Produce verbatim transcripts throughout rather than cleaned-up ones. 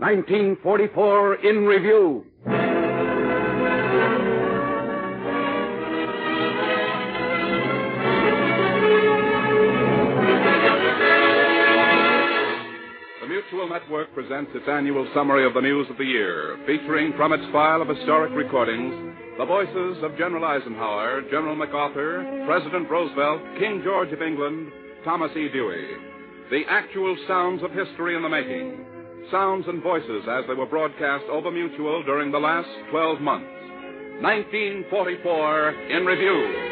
nineteen forty-four in Review. The Mutual Network presents its annual summary of the news of the year, featuring from its file of historic recordings the voices of General Eisenhower, General MacArthur, President Roosevelt, King George of England, Thomas E. Dewey. The actual sounds of history in the making. Sounds and voices as they were broadcast over Mutual during the last twelve months. nineteen forty-four in Review.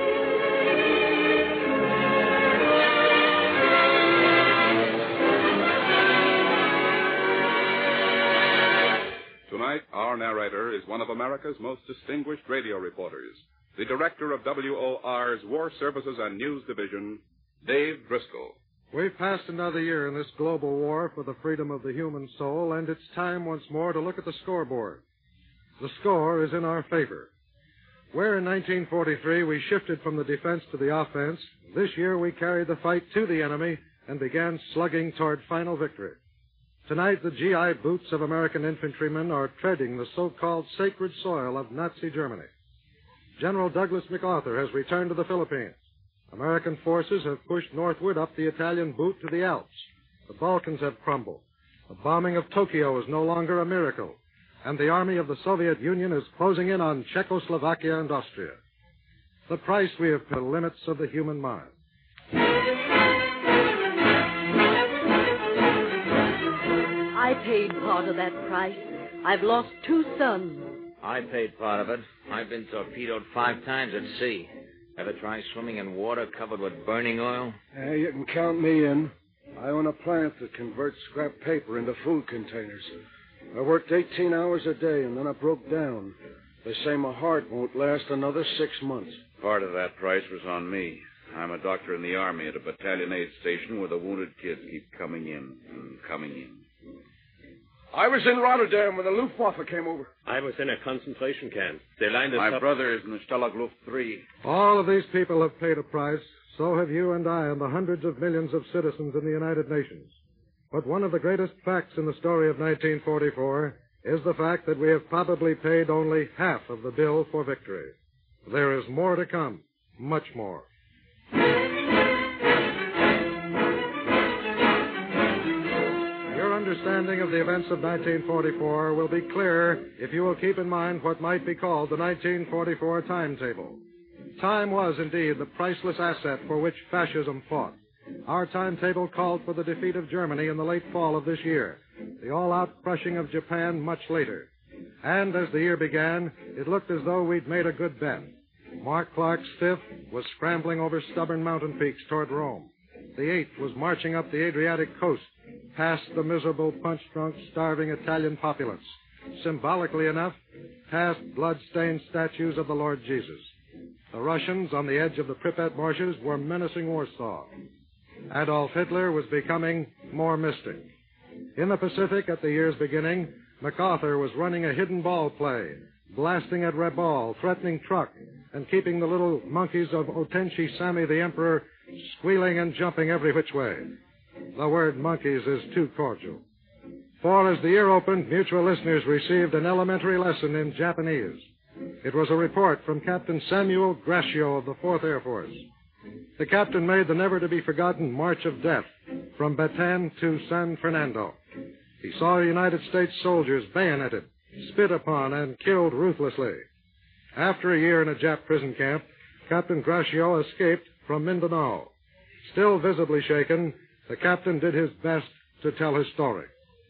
Tonight, our narrator is one of America's most distinguished radio reporters, the director of W O R's War Services and News Division, Dave Driscoll. We've passed another year in this global war for the freedom of the human soul, and it's time once more to look at the scoreboard. The score is in our favor. Where in nineteen forty-three we shifted from the defense to the offense, this year we carried the fight to the enemy and began slugging toward final victory. Tonight, the G I boots of American infantrymen are treading the so-called sacred soil of Nazi Germany. General Douglas MacArthur has returned to the Philippines. American forces have pushed northward up the Italian boot to the Alps. The Balkans have crumbled. The bombing of Tokyo is no longer a miracle. And the army of the Soviet Union is closing in on Czechoslovakia and Austria. The price we have paid, the limits of the human mind. I paid part of that price. I've lost two sons. I paid part of it. I've been torpedoed five times at sea. Ever try swimming in water covered with burning oil? Yeah, you can count me in. I own a plant that converts scrap paper into food containers. I worked eighteen hours a day, and then I broke down. They say my heart won't last another six months. Part of that price was on me. I'm a doctor in the Army at a battalion aid station where the wounded kids keep coming in and coming in. I was in Rotterdam when the Luftwaffe came over. I was in a concentration camp. They lined us My up. My brother is in the Stalag Luft three. All of these people have paid a price. So have you and I and the hundreds of millions of citizens in the United Nations. But one of the greatest facts in the story of nineteen forty-four is the fact that we have probably paid only half of the bill for victory. There is more to come, much more. Your understanding of the events of nineteen forty-four will be clear if you will keep in mind what might be called the nineteen forty-four timetable. Time was indeed the priceless asset for which fascism fought. Our timetable called for the defeat of Germany in the late fall of this year, the all-out crushing of Japan much later. And as the year began, it looked as though we'd made a good bet. Mark Clark's Fifth was scrambling over stubborn mountain peaks toward Rome. The Eighth was marching up the Adriatic coast, past the miserable, punch-drunk, starving Italian populace. Symbolically enough, past blood-stained statues of the Lord Jesus. The Russians, on the edge of the Pripyat marshes, were menacing Warsaw. Adolf Hitler was becoming more mystic. In the Pacific, at the year's beginning, MacArthur was running a hidden ball play, blasting at Rabaul, threatening Truk, and keeping the little monkeys of Otenshi Sammy the Emperor squealing and jumping every which way. The word monkeys is too cordial. For as the year opened, Mutual listeners received an elementary lesson in Japanese. It was a report from Captain Samuel Gracchio of the Fourth Air Force. The captain made the never-to-be-forgotten March of Death from Bataan to San Fernando. He saw United States soldiers bayoneted, spit upon, and killed ruthlessly. After a year in a Jap prison camp, Captain Gracchio escaped from Mindanao. Still visibly shaken, the captain did his best to tell his story.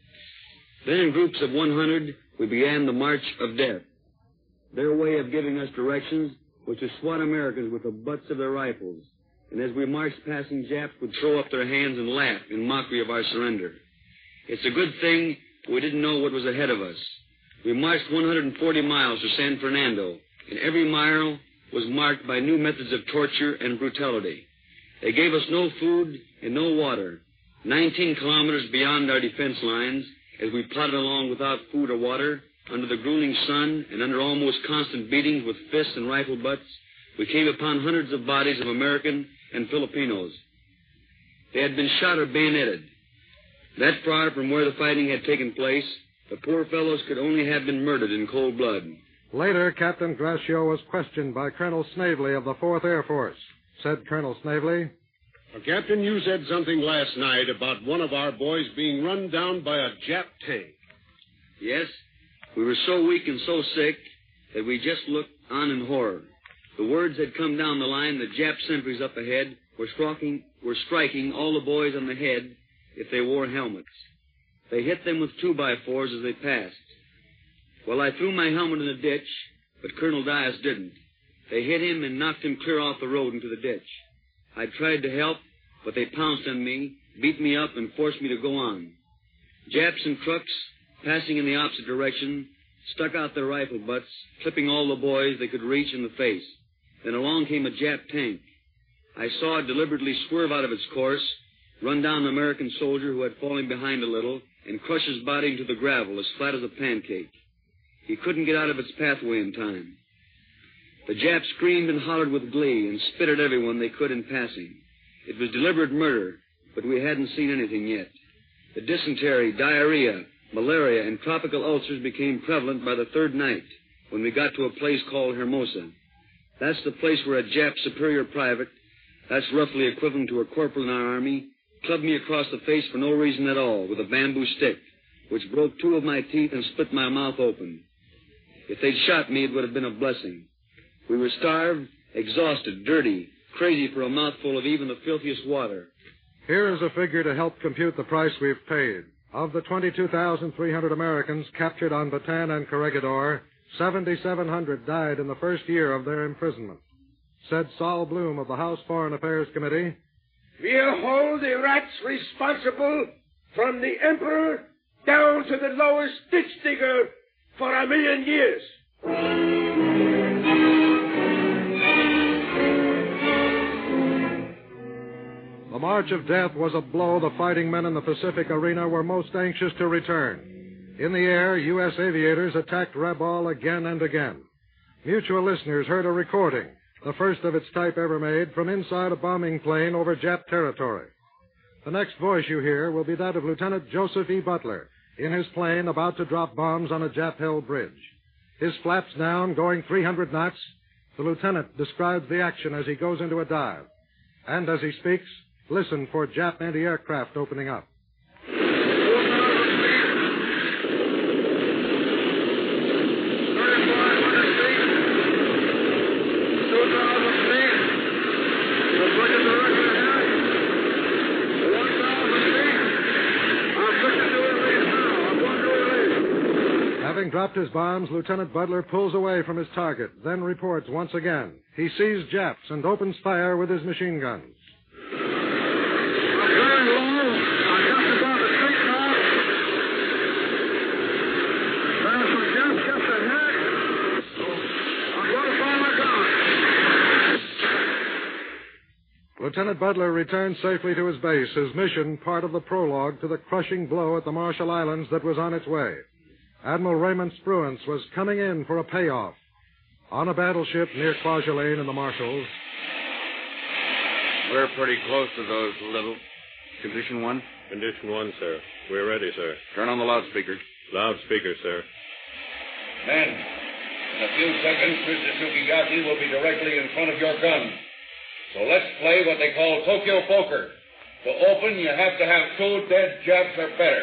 Then in groups of one hundred, we began the March of Death. Their way of giving us directions was to swat Americans with the butts of their rifles. And as we marched, passing Japs would throw up their hands and laugh in mockery of our surrender. It's a good thing we didn't know what was ahead of us. We marched one hundred forty miles to San Fernando, and every mile was marked by new methods of torture and brutality. They gave us no food and no water. Nineteen kilometers beyond our defense lines, as we plodded along without food or water, under the grueling sun and under almost constant beatings with fists and rifle butts, we came upon hundreds of bodies of American and Filipinos. They had been shot or bayoneted. That far from where the fighting had taken place, the poor fellows could only have been murdered in cold blood. Later, Captain Gracio was questioned by Colonel Snavely of the fourth Air Force. Said Colonel Snavely, uh, Captain, you said something last night about one of our boys being run down by a Jap tank. Yes, we were so weak and so sick that we just looked on in horror. The words had come down the line that Jap sentries up ahead were striking, were striking all the boys on the head if they wore helmets. They hit them with two-by-fours as they passed. Well, I threw my helmet in the ditch, but Colonel Dias didn't. They hit him and knocked him clear off the road into the ditch. I tried to help, but they pounced on me, beat me up, and forced me to go on. Japs and crooks, passing in the opposite direction, stuck out their rifle butts, clipping all the boys they could reach in the face. Then along came a Jap tank. I saw it deliberately swerve out of its course, run down an American soldier who had fallen behind a little, and crush his body into the gravel as flat as a pancake. He couldn't get out of its pathway in time. The Japs screamed and hollered with glee and spit at everyone they could in passing. It was deliberate murder, but we hadn't seen anything yet. The dysentery, diarrhea, malaria, and tropical ulcers became prevalent by the third night when we got to a place called Hermosa. That's the place where a Jap superior private, that's roughly equivalent to a corporal in our army, clubbed me across the face for no reason at all with a bamboo stick, which broke two of my teeth and split my mouth open. If they'd shot me, it would have been a blessing. We were starved, exhausted, dirty, crazy for a mouthful of even the filthiest water. Here is a figure to help compute the price we've paid. Of the twenty-two thousand three hundred Americans captured on Bataan and Corregidor, seventy-seven hundred died in the first year of their imprisonment. Said Saul Bloom of the House Foreign Affairs Committee, "We'll hold the rats responsible from the emperor down to the lowest ditch digger for a million years." The March of Death was a blow the fighting men in the Pacific arena were most anxious to return. In the air, U S aviators attacked Rabaul again and again. Mutual listeners heard a recording, the first of its type ever made, from inside a bombing plane over Jap territory. The next voice you hear will be that of Lieutenant Joseph E. Butler in his plane about to drop bombs on a Jap-held bridge. His flaps down, going three hundred knots, the lieutenant describes the action as he goes into a dive. And as he speaks, listen for Jap anti-aircraft opening up. Having dropped his bombs, Lieutenant Butler pulls away from his target, then reports once again. He sees Japs and opens fire with his machine guns. Lieutenant Butler returns safely to his base, his mission part of the prologue to the crushing blow at the Marshall Islands that was on its way. Admiral Raymond Spruance was coming in for a payoff. On a battleship near Kwajalein in the Marshalls. We're pretty close to those little... Condition one? Condition one, sir. We're ready, sir. Turn on the loudspeaker. Loudspeaker, sir. Men, in a few seconds, Mister Tsukigaki will be directly in front of your gun. So let's play what they call Tokyo poker. To open, you have to have two dead Japs or better.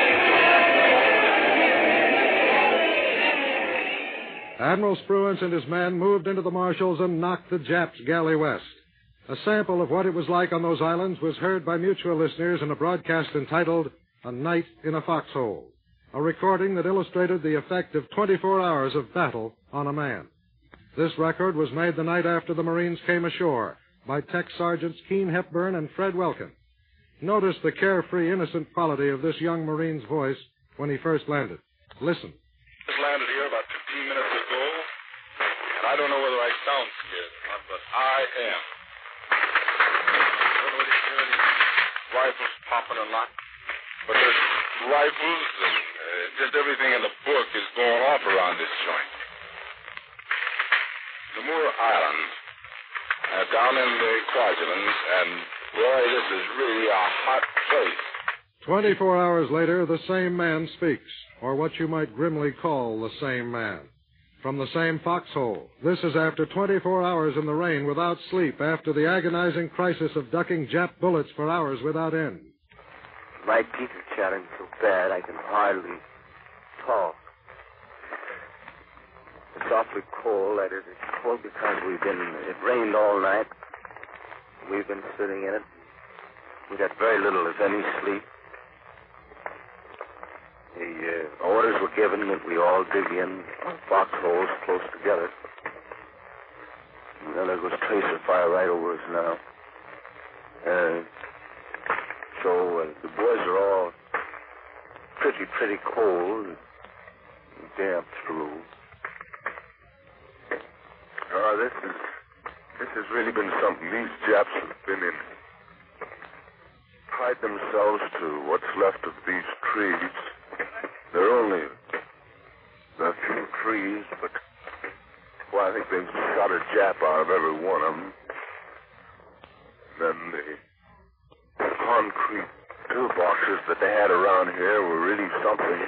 Admiral Spruance and his men moved into the Marshalls and knocked the Japs galley west. A sample of what it was like on those islands was heard by mutual listeners in a broadcast entitled A Night in a Foxhole, a recording that illustrated the effect of twenty-four hours of battle on a man. This record was made the night after the Marines came ashore by Tech Sergeants Keene Hepburn and Fred Welkin. Notice the carefree, innocent quality of this young Marine's voice when he first landed. Listen. Just landed here about fifteen minutes ago, and I don't know whether I sound scared or not, but I am. I don't know whether you hear any rifles popping or not, but there's rifles and uh, just everything in the book is going off around this joint. The Moore Islands, uh, down in the Kwajalein, and boy, this is really a hot place. Twenty-four hours later, the same man speaks, or what you might grimly call the same man. From the same foxhole. This is after twenty-four hours in the rain without sleep, after the agonizing crisis of ducking Jap bullets for hours without end. My teeth are chattering so bad I can hardly talk. It's awfully cold. That is, it's cold because we've been, it rained all night. We've been sitting in it. We got very little, if any, sleep. The uh, orders were given that we all dig in foxholes close together. And then there goes tracer fire right over us now. Uh, so uh, the boys are all pretty, pretty cold and damp through. Oh, this is this has really been something. These Japs have been in. Tied themselves to what's left of these trees. They're only a few trees, but well, I think they've shot a Jap out of every one of them. Then the concrete toolboxes that they had around here were really something.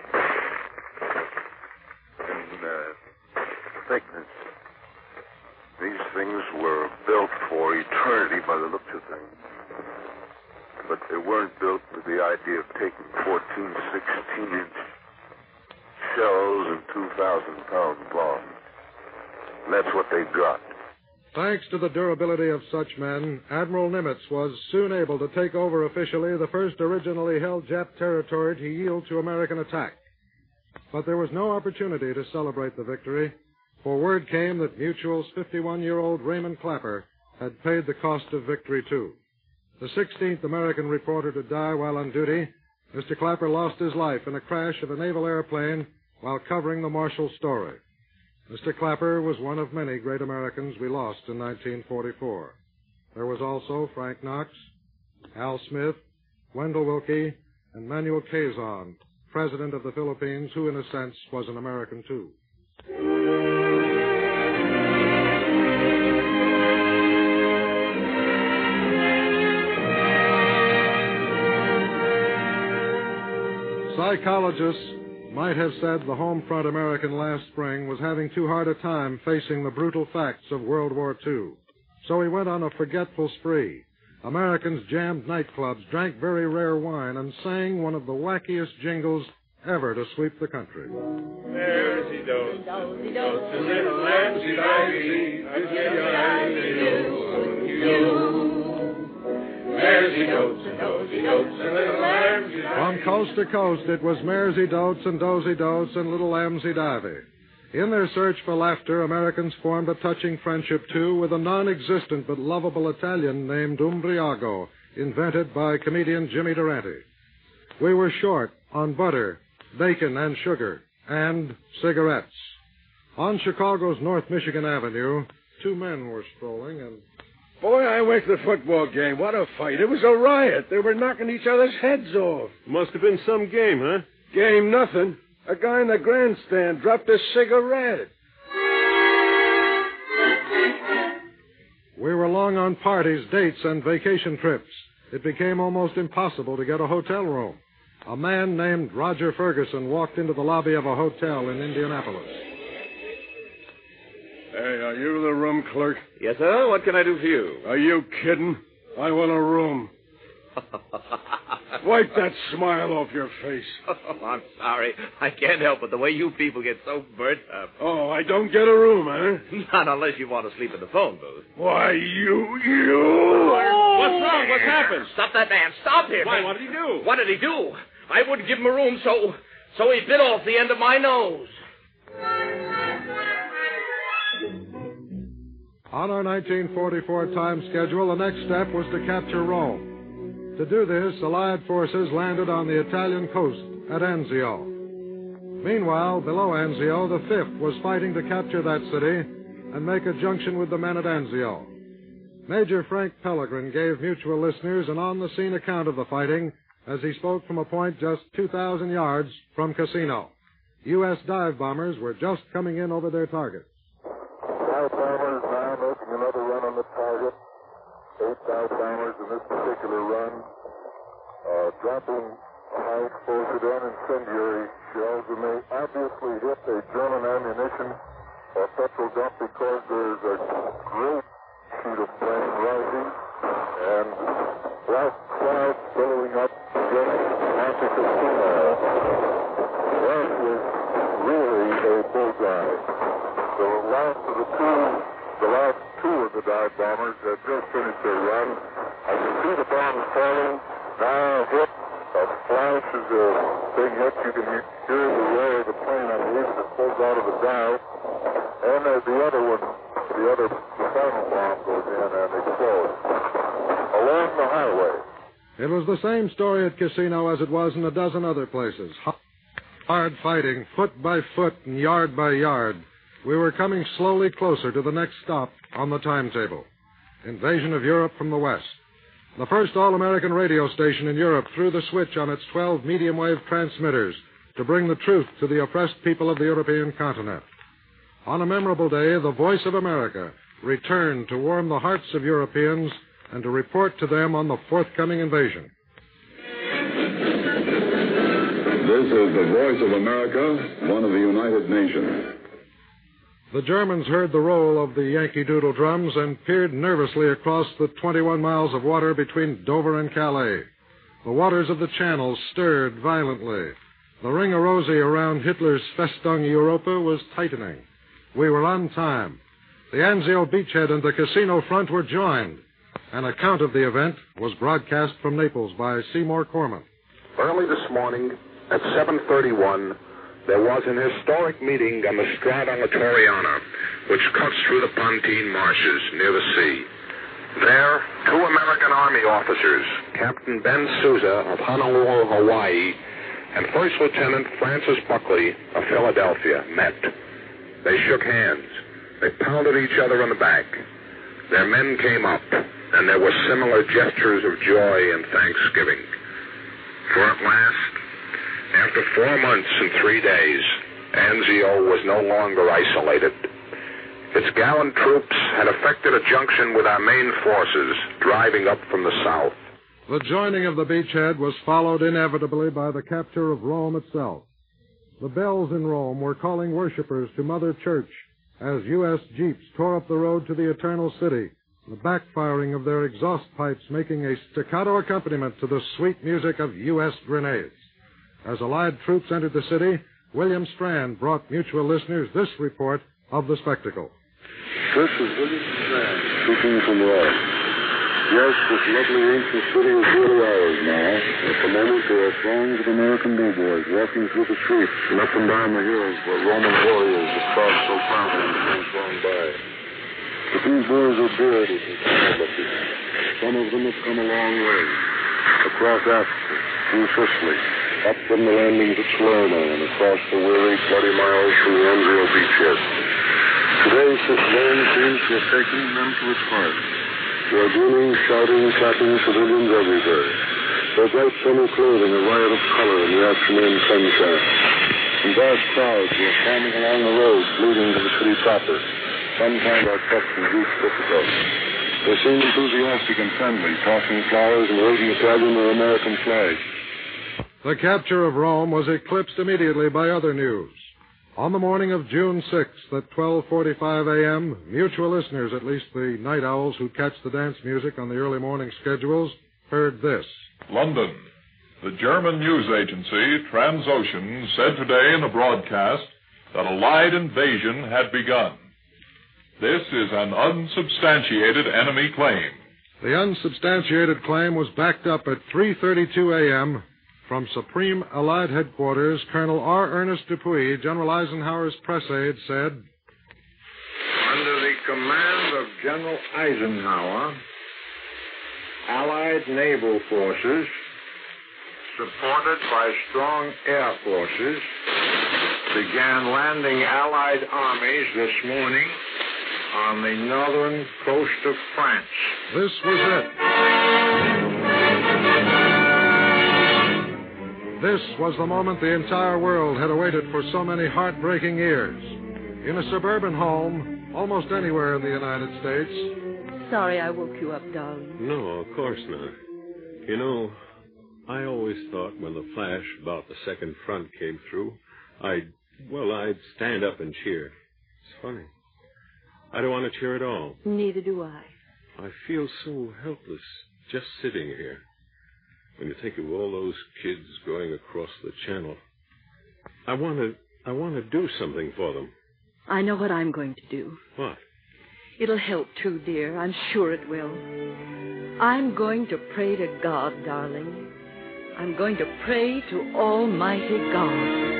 And uh, I think that these things were built for eternity by the looks of things. But they weren't built with the idea of taking fourteen, sixteen-inch shells and two thousand pound bombs. And that's what they got. Thanks to the durability of such men, Admiral Nimitz was soon able to take over officially the first originally held Jap territory to yield to American attack. But there was no opportunity to celebrate the victory, for word came that Mutual's fifty-one-year-old Raymond Clapper had paid the cost of victory, too. The sixteenth American reporter to die while on duty, Mister Clapper lost his life in a crash of a naval airplane while covering the Marshall story. Mister Clapper was one of many great Americans we lost in nineteen forty-four. There was also Frank Knox, Al Smith, Wendell Willkie, and Manuel Quezon, President of the Philippines, who in a sense was an American too. Psychologists might have said the home front American last spring was having too hard a time facing the brutal facts of World War Two. So he went on a forgetful spree. Americans jammed nightclubs, drank very rare wine, and sang one of the wackiest jingles ever to sweep the country. Mersey dotes, dozy dotes, a little lamb should I be, I give I you, you. Mersey dotes, and dozy dotes, and little lamb should I be. From coast to coast, it was Mersey dotes and dozy dotes and little lambsy davy. In their search for laughter, Americans formed a touching friendship, too, with a non-existent but lovable Italian named Umbriago, invented by comedian Jimmy Durante. We were short on butter, bacon, and sugar, and cigarettes. On Chicago's North Michigan Avenue, two men were strolling, and... Boy, I went to the football game. What a fight. It was a riot. They were knocking each other's heads off. Must have been some game, huh? Game nothing. A guy in the grandstand dropped a cigarette. We were long on parties, dates, and vacation trips. It became almost impossible to get a hotel room. A man named Roger Ferguson walked into the lobby of a hotel in Indianapolis. Hey, are you the room clerk? Yes, sir. What can I do for you? Are you kidding? I want a room. Wipe that smile off your face. Oh, I'm sorry. I can't help it. The way you people get so burnt up. Oh, I don't get a room, huh? Not unless you want to sleep in the phone booth. Why, you, you... What's wrong? What's happened? Stop that man. Stop him. Why, what did he do? What did he do? I wouldn't give him a room, so... so he bit off the end of my nose. On our nineteen forty-four time schedule, the next step was to capture Rome. To do this, Allied forces landed on the Italian coast at Anzio. Meanwhile, below Anzio, the fifth was fighting to capture that city and make a junction with the men at Anzio. Major Frank Pellegrin gave Mutual listeners an on-the-scene account of the fighting as he spoke from a point just two thousand yards from Cassino. U S dive bombers were just coming in over their targets. Dive bombers now making another run on the target. Eight dive bombers in this particular run. Uh, dropping high-explosive and incendiary shells, and they obviously hit a German ammunition or petrol dump because there's a great sheet of flame rising and black clouds billowing up against Monte Cassino. That was really a bullseye. The last of the two, the last two of the dive bombers had just finished their run. I can see the bombs falling. Now hit. A flash is a big hit. You can hear the roar of the plane on the east that pulls out of the dive. And uh, the other one, the other, the final bomb goes in and explodes along the highway. It was the same story at Casino as it was in a dozen other places. Hard fighting, foot by foot and yard by yard. We were coming slowly closer to the next stop on the timetable. Invasion of Europe from the west. The first all-American radio station in Europe threw the switch on its twelve medium-wave transmitters to bring the truth to the oppressed people of the European continent. On a memorable day, the Voice of America returned to warm the hearts of Europeans and to report to them on the forthcoming invasion. This is the Voice of America, one of the United Nations. The Germans heard the roll of the Yankee Doodle drums and peered nervously across the twenty-one miles of water between Dover and Calais. The waters of the Channel stirred violently. The ring of rosy around Hitler's Festung Europa was tightening. We were on time. The Anzio beachhead and the Casino front were joined. An account of the event was broadcast from Naples by Seymour Corman. Early this morning at seven thirty-one, there was an historic meeting on the Strada Littoriana, which cuts through the Pontine marshes near the sea. There, two American Army officers, Captain Ben Souza of Honolulu, Hawaii, and First Lieutenant Francis Buckley of Philadelphia, met. They shook hands. They pounded each other on the back. Their men came up, and there were similar gestures of joy and thanksgiving. For at last, after four months and three days, Anzio was no longer isolated. Its gallant troops had effected a junction with our main forces driving up from the south. The joining of the beachhead was followed inevitably by the capture of Rome itself. The bells in Rome were calling worshippers to Mother Church as U S jeeps tore up the road to the Eternal City, the backfiring of their exhaust pipes making a staccato accompaniment to the sweet music of U S grenades. As Allied troops entered the city, William Strand brought mutual listeners this report of the spectacle. This is William Strand, speaking from Rome. Yes, this lovely ancient city is really ours now. At the moment, there are throngs of American doughboys walking through the streets and up and down the hills where Roman warriors have crossed so proudly in the days gone by. But these boys are dead, as they call it. Some of them have come a long way. Across Africa, through Sicily, up from the landings at Salerno and across the weary, bloody miles from the Anzio beachhead. Today, such land seems to have taken them to its heart. They are grinning, shouting, clapping civilians everywhere. Their bright summer clothing a riot of color in the afternoon sunshine. And vast crowds were forming along the roads leading to the city proper. Sometimes our trucks and jeeps difficult. They seemed enthusiastic and friendly, tossing flowers and waving at them their American flags. The capture of Rome was eclipsed immediately by other news. On the morning of June sixth at twelve forty-five a.m., mutual listeners, at least the night owls who catch the dance music on the early morning schedules, heard this. London. The German news agency, Transocean, said today in a broadcast that Allied invasion had begun. This is an unsubstantiated enemy claim. The unsubstantiated claim was backed up at three thirty-two a.m., from Supreme Allied Headquarters, Colonel R. Ernest Dupuy, General Eisenhower's press aide, said, Under the command of General Eisenhower, Allied naval forces, supported by strong air forces, began landing Allied armies this morning on the northern coast of France. This was it. This was the moment the entire world had awaited for so many heartbreaking years. In a suburban home, almost anywhere in the United States. Sorry I woke you up, darling. No, of course not. You know, I always thought when the flash about the second front came through, I'd, well, I'd stand up and cheer. It's funny. I don't want to cheer at all. Neither do I. I feel so helpless just sitting here. When you think of all those kids going across the channel, I want to, I want to do something for them. I know what I'm going to do. What? It'll help too, dear. I'm sure it will. I'm going to pray to God, darling. I'm going to pray to Almighty God.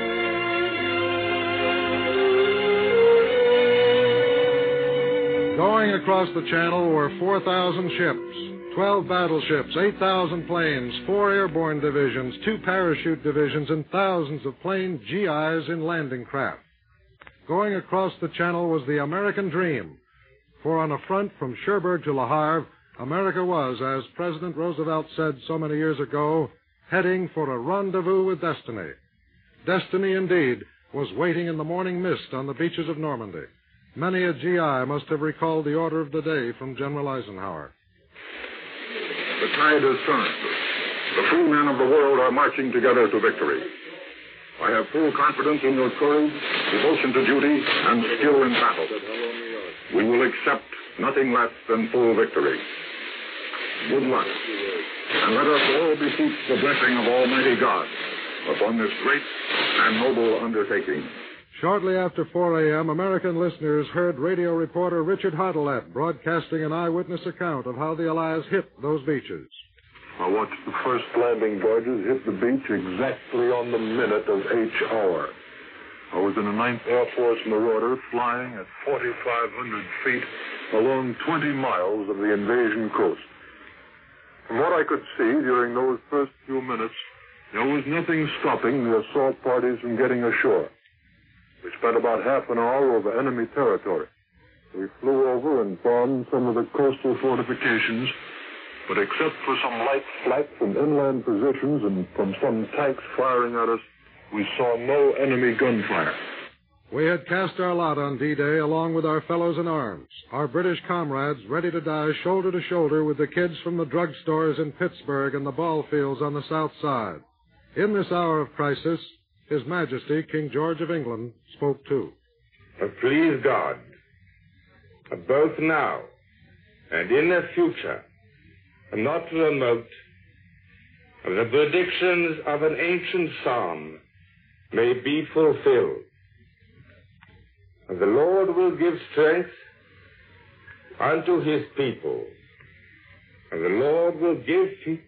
Going across the channel were four thousand ships, twelve battleships, eight thousand planes, four airborne divisions, two parachute divisions, and thousands of plain G Is in landing craft. Going across the channel was the American dream, for on a front from Cherbourg to Le Havre, America was, as President Roosevelt said so many years ago, heading for a rendezvous with destiny. Destiny, indeed, was waiting in the morning mist on the beaches of Normandy. Many a G I must have recalled the order of the day from General Eisenhower. The tide has turned. The free men of the world are marching together to victory. I have full confidence in your courage, devotion to duty, and skill in battle. We will accept nothing less than full victory. Good luck. And let us all beseech the blessing of Almighty God upon this great and noble undertaking. Shortly after four a.m., American listeners heard radio reporter Richard Hartelet broadcasting an eyewitness account of how the Allies hit those beaches. I watched the first landing barges hit the beach exactly on the minute of H hour. I was in the ninth Air Force Marauder flying at forty-five hundred feet along twenty miles of the invasion coast. From what I could see during those first few minutes, there was nothing stopping the assault parties from getting ashore. We spent about half an hour over enemy territory. We flew over and bombed some of the coastal fortifications, but except for some light flak from inland positions and from some tanks firing at us, we saw no enemy gunfire. We had cast our lot on D-Day along with our fellows in arms, our British comrades ready to die shoulder to shoulder with the kids from the drugstores in Pittsburgh and the ball fields on the South Side. In this hour of crisis, His Majesty, King George of England, spoke too. Please God, both now and in the future, not remote, the predictions of an ancient psalm may be fulfilled. The Lord will give strength unto his people, and the Lord will give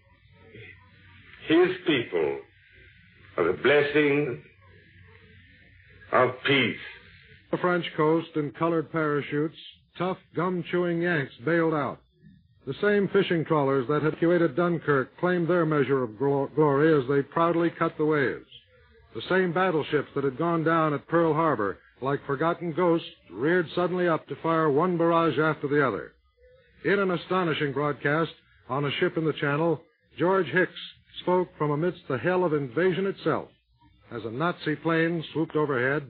his people the blessing of peace. The French coast in colored parachutes, tough, gum-chewing Yanks bailed out. The same fishing trawlers that had evacuated Dunkirk claimed their measure of glory as they proudly cut the waves. The same battleships that had gone down at Pearl Harbor, like forgotten ghosts, reared suddenly up to fire one barrage after the other. In an astonishing broadcast on a ship in the Channel, George Hicks spoke from amidst the hell of invasion itself as a Nazi plane swooped overhead.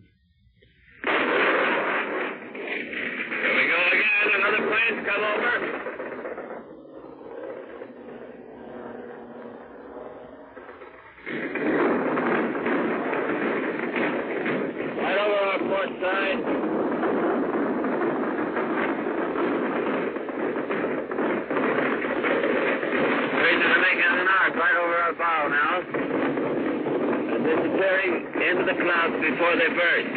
Here we go again. Another plane's come over. Right over our port side. Right over our bow now. And disappearing into the clouds before they burst.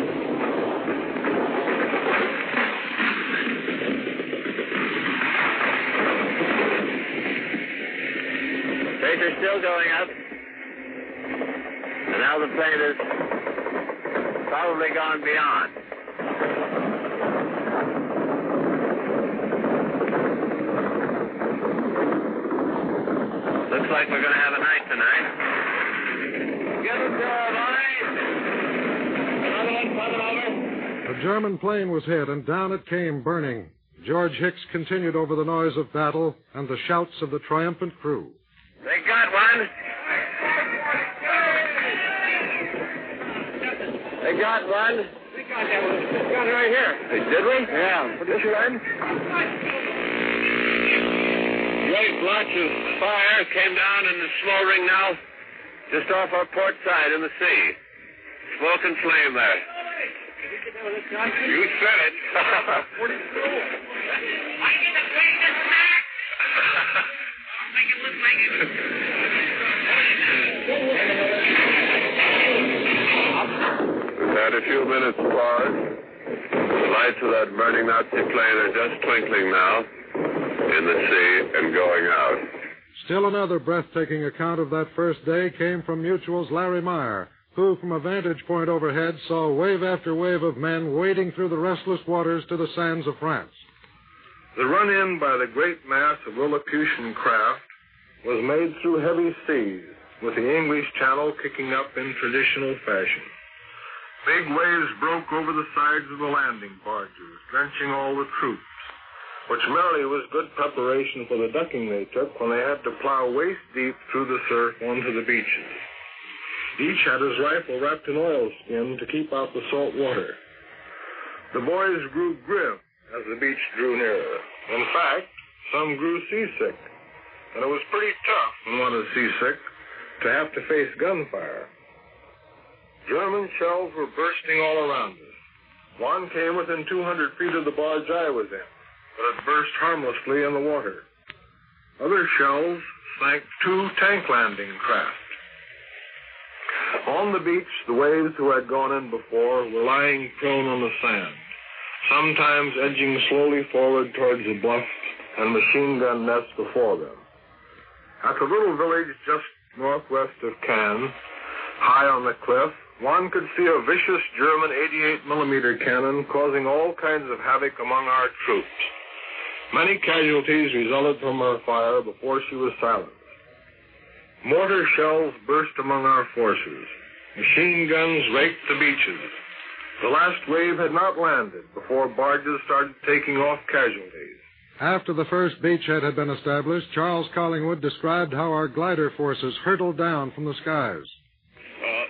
Tracer's still going up. And now the plane is probably gone beyond. Looks like we're going to have a night tonight. Get us to our line. Another one coming over. The German plane was hit, and down it came, burning. George Hicks continued over the noise of battle and the shouts of the triumphant crew. They got one. They got one. We got that one. We got it right here. Hey, did we? Yeah. Put this one. great blotch of fire came down and is smoldering now just off our port side in the sea. Smoke and flame there. You said it. We've had a few minutes pause. The lights of that burning Nazi plane are just twinkling now in the sea and going out. Still another breathtaking account of that first day came from Mutual's Larry Meyer, who, from a vantage point overhead, saw wave after wave of men wading through the restless waters to the sands of France. The run-in by the great mass of Lilliputian craft was made through heavy seas, with the English Channel kicking up in traditional fashion. Big waves broke over the sides of the landing barges, drenching all the troops, which merely was good preparation for the ducking they took when they had to plow waist-deep through the surf onto the beaches. Each had his rifle wrapped in oilskin to keep out the salt water. The boys grew grim as the beach drew nearer. In fact, some grew seasick, and it was pretty tough when one is seasick to have to face gunfire. German shells were bursting all around us. One came within two hundred feet of the barge I was in, but it burst harmlessly in the water. Other shells sank two tank landing craft. On the beach, the waves who had gone in before were lying prone on the sand, sometimes edging slowly forward towards the bluff and machine gun nests before them. At the little village just northwest of Cannes, high on the cliff, one could see a vicious German eighty-eight millimeter cannon causing all kinds of havoc among our troops. Many casualties resulted from her fire before she was silenced. Mortar shells burst among our forces. Machine guns raked the beaches. The last wave had not landed before barges started taking off casualties. After the first beachhead had been established, Charles Collingwood described how our glider forces hurtled down from the skies. Uh,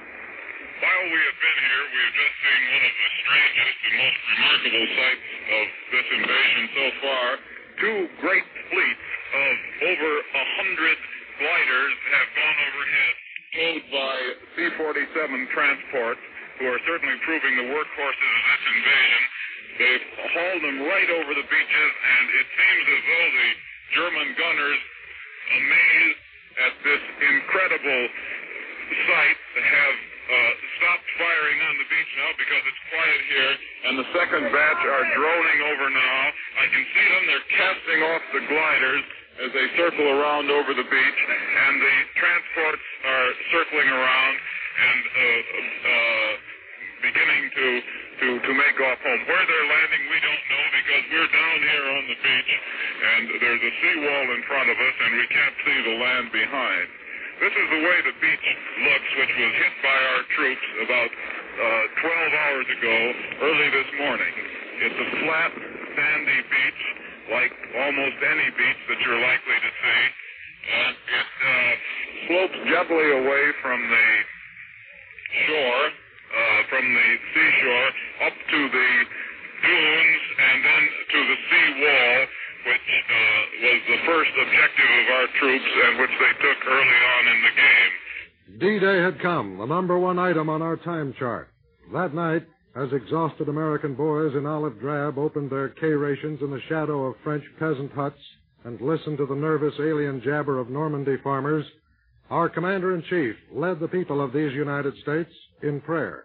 while we have been here, we have just seen one of the strangest and most remarkable sights of this invasion so far. Two great fleets of over a hundred gliders have gone overhead, towed by C forty-seven transports, who are certainly proving the workhorses of this invasion. They've hauled them right over the beaches, and it seems as though the German gunners, amazed at this incredible sight, have uh, stopped firing on the beach now because it's quiet here, and the second batch are droning over now. I can see them. They're casting off the gliders as they circle around over the beach, and the transports are circling around and uh, uh, beginning to, to, to make off home. Where they're landing, we don't know because we're down here on the beach, and there's a seawall in front of us, and we can't see the land behind. This is the way the beach looks, which was hit by our troops about uh, twelve hours ago, early this morning. It's a flat, sandy beach, like almost any beach that you're likely to see. And it uh, slopes gently away from the shore, uh, from the seashore, up to the dunes and then to the sea wall, which uh, was the first objective of our troops and which they took early on in the game. D-Day had come, the number one item on our time chart. That night, as exhausted American boys in olive drab opened their K-rations in the shadow of French peasant huts and listened to the nervous alien jabber of Normandy farmers, our commander-in-chief led the people of these United States in prayer.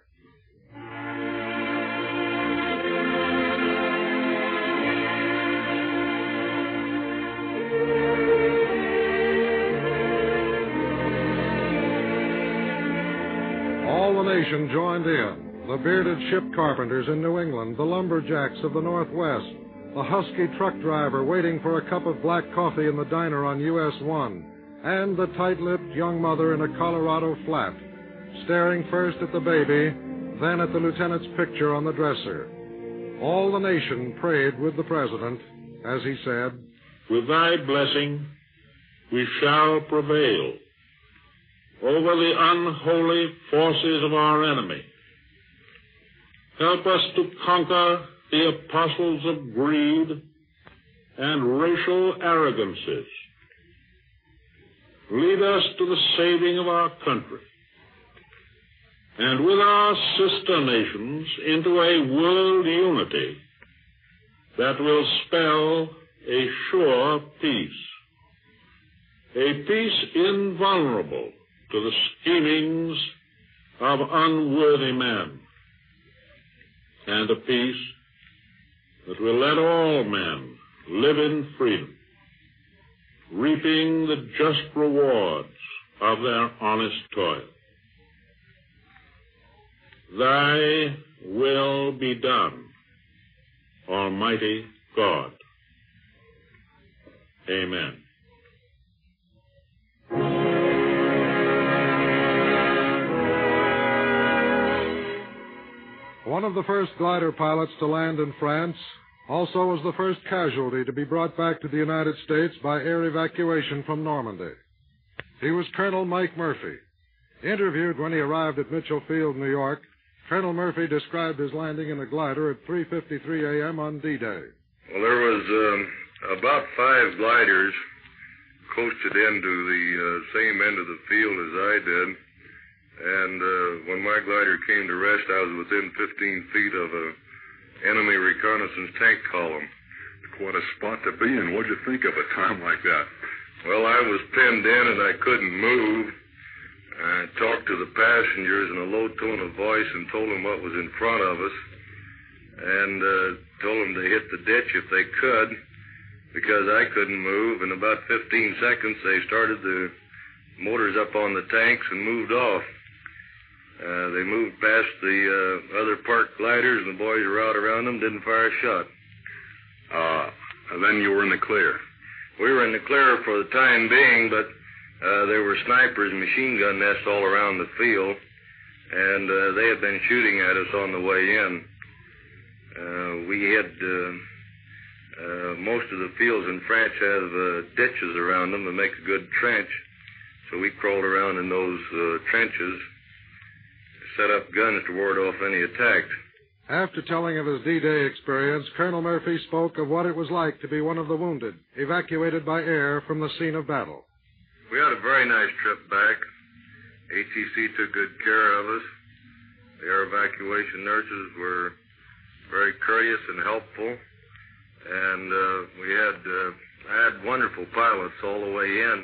All the nation joined in. The bearded ship carpenters in New England, the lumberjacks of the Northwest, the husky truck driver waiting for a cup of black coffee in the diner on U S one, and the tight-lipped young mother in a Colorado flat, staring first at the baby, then at the lieutenant's picture on the dresser. All the nation prayed with the president as he said, "With thy blessing, we shall prevail over the unholy forces of our enemy. Help us to conquer the apostles of greed and racial arrogances. Lead us to the saving of our country, and with our sister nations into a world unity that will spell a sure peace, a peace invulnerable to the schemings of unworthy men, and a peace that will let all men live in freedom, reaping the just rewards of their honest toil. Thy will be done, Almighty God. Amen. One of the first glider pilots to land in France also was the first casualty to be brought back to the United States by air evacuation from Normandy. He was Colonel Mike Murphy. Interviewed when he arrived at Mitchell Field, New York, Colonel Murphy described his landing in a glider at three fifty-three a.m. on D-Day. Well, there was um, about five gliders coasted into the uh, same end of the field as I did. And uh, when my glider came to rest, I was within fifteen feet of a enemy reconnaissance tank column. Quite a spot to be in. What'd you think of a time like that? Well, I was pinned in and I couldn't move. I talked to the passengers in a low tone of voice and told them what was in front of us, and uh, told them to hit the ditch if they could, because I couldn't move. In about fifteen seconds, they started the motors up on the tanks and moved off. Uh, they moved past the uh, other parked gliders, and the boys were out around them, didn't fire a shot. Uh, and then you were in the clear. We were in the clear for the time being, but uh, there were snipers and machine gun nests all around the field, and uh, they had been shooting at us on the way in. Uh, we had, uh, uh, most of the fields in France have uh, ditches around them to make a good trench, so we crawled around in those uh, trenches, set up guns to ward off any attack. After telling of his D-Day experience, Colonel Murphy spoke of what it was like to be one of the wounded, evacuated by air from the scene of battle. We had a very nice trip back. A T C took good care of us. The air evacuation nurses were very courteous and helpful. And uh, we had, uh, I had wonderful pilots all the way in.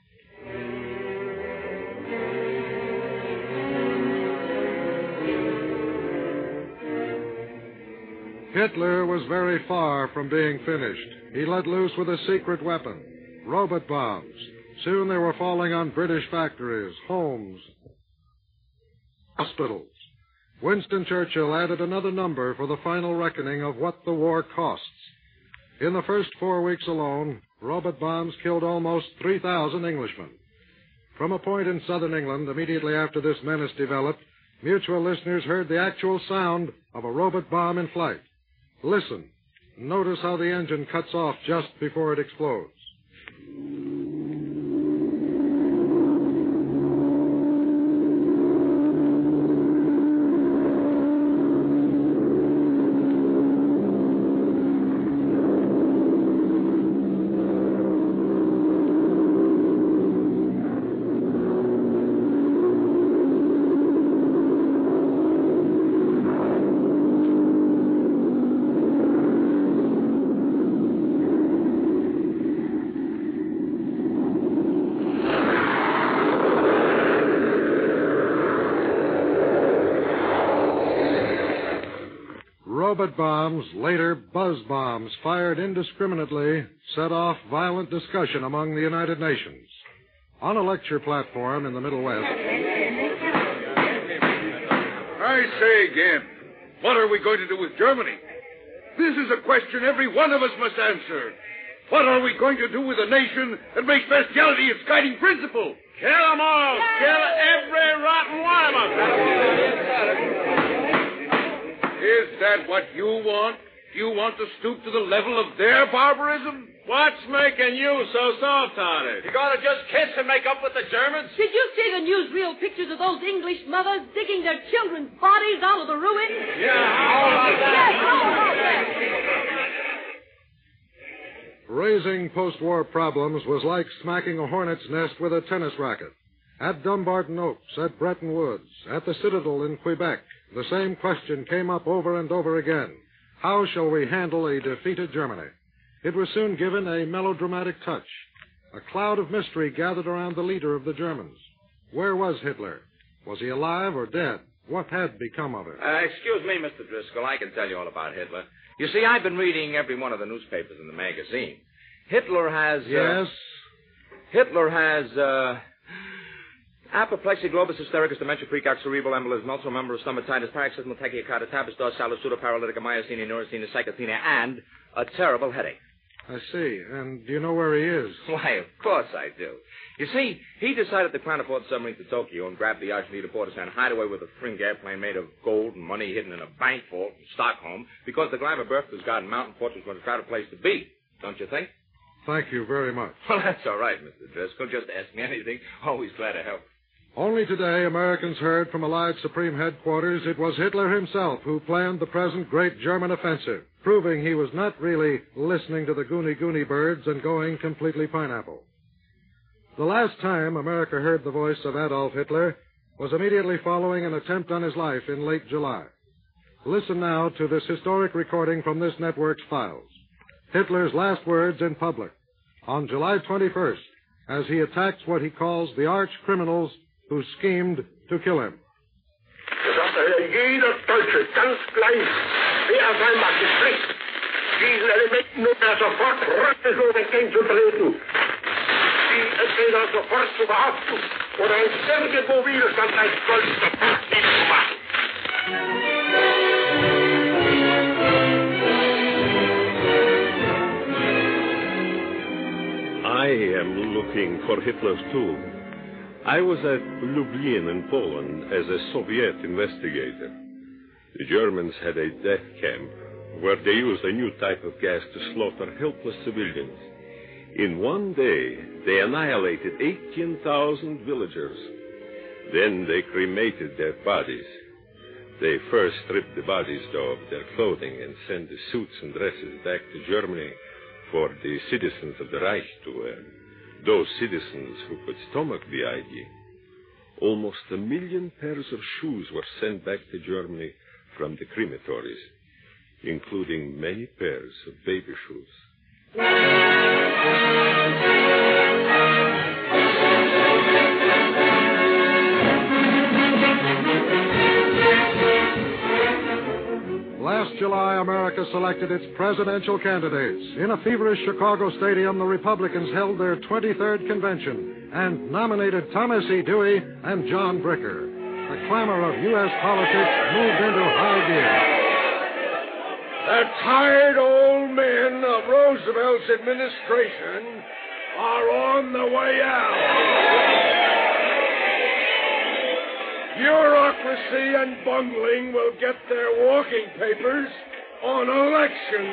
Hitler was very far from being finished. He let loose with a secret weapon, robot bombs. Soon they were falling on British factories, homes, hospitals. Winston Churchill added another number for the final reckoning of what the war costs. In the first four weeks alone, robot bombs killed almost three thousand Englishmen. From a point in southern England, immediately after this menace developed, Mutual listeners heard the actual sound of a robot bomb in flight. Listen. Notice how the engine cuts off just before it explodes. Robot bombs, later buzz bombs, fired indiscriminately, set off violent discussion among the United Nations. On a lecture platform in the Middle West. I say again, what are we going to do with Germany? This is a question every one of us must answer. What are we going to do with a nation that makes bestiality its guiding principle? Kill them all! Kill every rotten one of them! Is that what you want? Do you want to stoop to the level of their barbarism? What's making you so soft-hearted? You gonna just kiss and make up with the Germans? Did you see the newsreel pictures of those English mothers digging their children's bodies out of the ruins? Yeah, how about that? Yes, how about that? Raising post-war problems was like smacking a hornet's nest with a tennis racket. At Dumbarton Oaks, at Bretton Woods, at the Citadel in Quebec, the same question came up over and over again. How shall we handle a defeated Germany? It was soon given a melodramatic touch. A cloud of mystery gathered around the leader of the Germans. Where was Hitler? Was he alive or dead? What had become of him? Uh, excuse me, Mister Driscoll. I can tell you all about Hitler. You see, I've been reading every one of the newspapers and the magazine. Hitler has... Uh, yes? Hitler has, uh... apoplexy, globus hystericus, dementia, precox, cerebral embolism, also member of stomatitis, paroxysmal tachycardia, tabus dorsal, pseudoparalytica, myasthenia, neurasthenia, psychothenia, and a terrible headache. I see. And do you know where he is? Why, of course I do. You see, he decided to climb aboard the submarine to Tokyo and grab the Argentina Portis and hide away with a Fring airplane made of gold and money hidden in a bank vault in Stockholm because the Gleiber Berchtesgaden mountain fortress was a crowded place to be. Don't you think? Thank you very much. Well, that's all right, Mister Driscoll. Just ask me anything. Always glad to help. Only today, Americans heard from Allied Supreme Headquarters it was Hitler himself who planned the present great German offensive, proving he was not really listening to the goony-goony birds and going completely pineapple. The last time America heard the voice of Adolf Hitler was immediately following an attempt on his life in late July. Listen now to this historic recording from this network's files. Hitler's last words in public on July twenty-first as he attacks what he calls the arch-criminals who schemed to kill him. Jeder Deutsche, ganz gleich, wer sein mag, ist Pflicht, diesen Elementen nun sofort rücksichtslos entgegenzutreten, sie entweder sofort zu verhaften oder in irgendwo Widerstand als Stolz sofort wegzumachen. I am looking for Hitler's tomb. I was at Lublin in Poland as a Soviet investigator. The Germans had a death camp where they used a new type of gas to slaughter helpless civilians. In one day, they annihilated eighteen thousand villagers. Then they cremated their bodies. They first stripped the bodies of their clothing and sent the suits and dresses back to Germany for the citizens of the Reich to wear. Those citizens who could stomach the idea. Almost a million pairs of shoes were sent back to Germany from the crematories, including many pairs of baby shoes. Last July, America selected its presidential candidates. In a feverish Chicago stadium, the Republicans held their twenty-third convention and nominated Thomas E. Dewey and John Bricker. The clamor of U S politics moved into high gear. The tired old men of Roosevelt's administration are on the way out. Bureaucracy and bungling will get their walking papers on election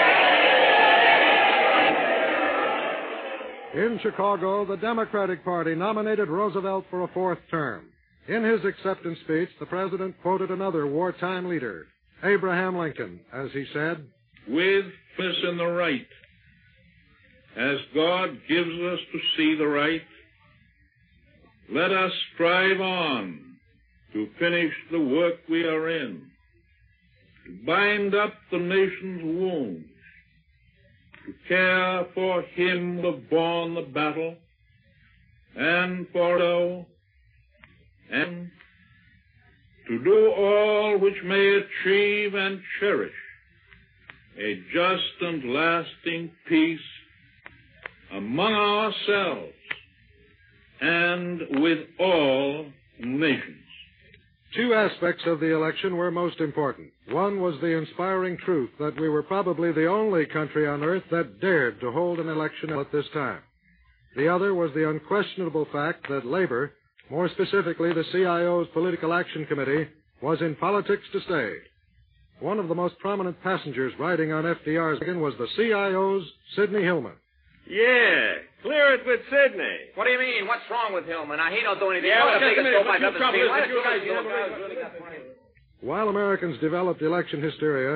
day. In Chicago, the Democratic Party nominated Roosevelt for a fourth term. In his acceptance speech, the president quoted another wartime leader, Abraham Lincoln, as he said, "With us in the right, as God gives us to see the right, let us strive on to finish the work we are in, to bind up the nation's wounds, to care for him who have borne the battle, and for all, and to do all which may achieve and cherish a just and lasting peace among ourselves and with all nations." Two aspects of the election were most important. One was the inspiring truth that we were probably the only country on earth that dared to hold an election at this time. The other was the unquestionable fact that labor, more specifically the C I O's Political Action Committee, was in politics to stay. One of the most prominent passengers riding on F D R's wagon was the C I O's Sidney Hillman. Yeah, clear it with Sidney. What do you mean? What's wrong with Hillman? Now, he don't do anything. Yeah, well, Just just a minute. Why What's your trouble? don't Listen, you you guys guys know know guys really got While Americans developed election hysteria,